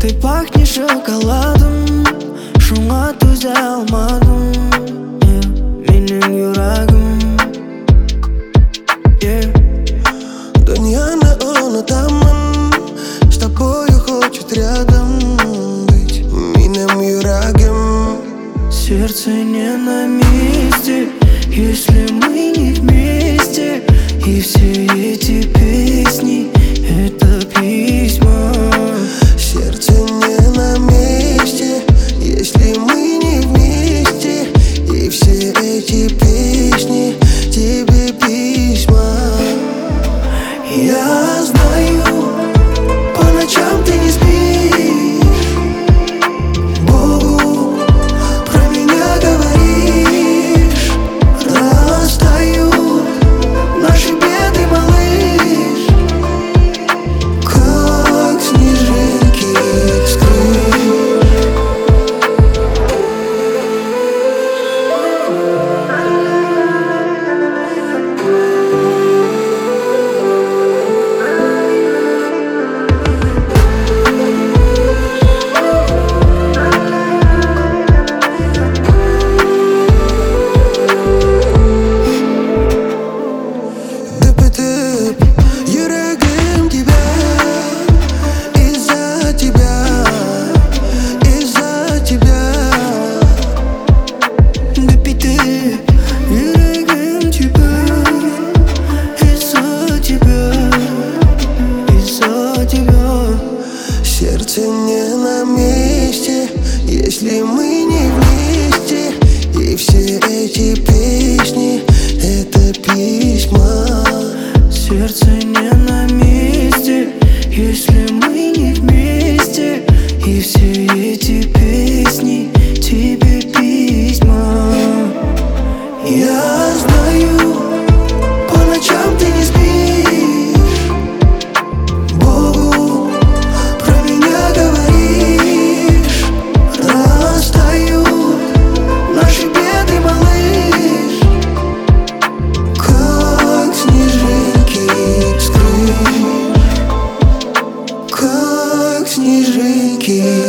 Ты пахнешь шоколадом, шуңа түзә алмадым, менің йөрәгім. Дөньяны онытамын, с тобою хочет рядом быть минем йөрәгем. Сердце не на месте, если мы не вместе. И все эти песни — это письма. Сердце не на месте, если мы не вместе. И все эти песни тебе письма. Я знаю, по ночам ты не спишь, Богу про меня говоришь. Растают наши беды, малыш, Как снежинки скрыть. Йөрәгем тебя, из-за тебя, из-за тебя. Дөп-дөп, йөрәгем тебя, из-за тебя, из-за тебя. Сердце не на месте, если мы не вместе. И все эти песни — это письма. Сердце не на месте, если мы не вместе. И все эти песни тебе письма. Я знаю, по ночам ты не спишь, Богу про меня говоришь. Растают наши беды, малыш, Как снежинки скрыть. Как снежинки